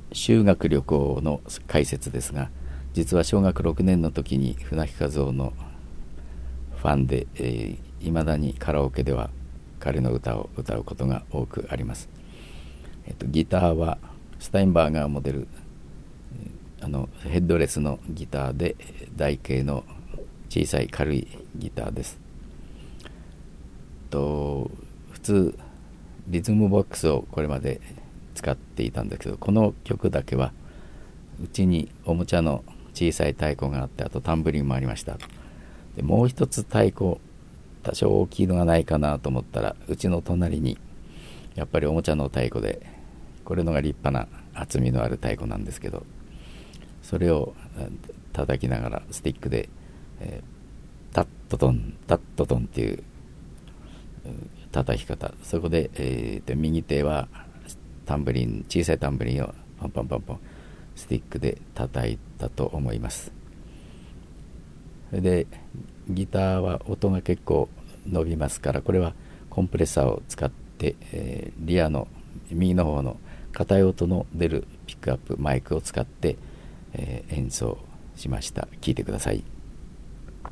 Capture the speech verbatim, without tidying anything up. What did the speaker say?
修学旅行の解説ですが、実は小学ろくねんの時に船木和夫のファンで、えー、未だにカラオケでは彼の歌を歌うことが多くあります。えっと、ギターはスタインバーガーモデル、あのヘッドレスのギターで、台形の小さい軽いギターです。と普通リズムボックスをこれまで使っていたんだけど、この曲だけはうちにおもちゃの小さい太鼓があって、あとタンブリンもありました。でもう一つ太鼓多少大きいのがないかなと思ったら、うちの隣にやっぱりおもちゃの太鼓で、これのが立派な厚みのある太鼓なんですけど、それを叩きながらスティックで、えー、タットトンタットトンっていう叩き方、そこで、えー、と右手はタンブリン、小さいタンブリンをパンパンパンパンスティックで叩いたと思います。それでギターは音が結構伸びますから、これはコンプレッサーを使って、えー、リアの右の方の硬い音の出るピックアップマイクを使って、えー、演奏しました。聴いてください。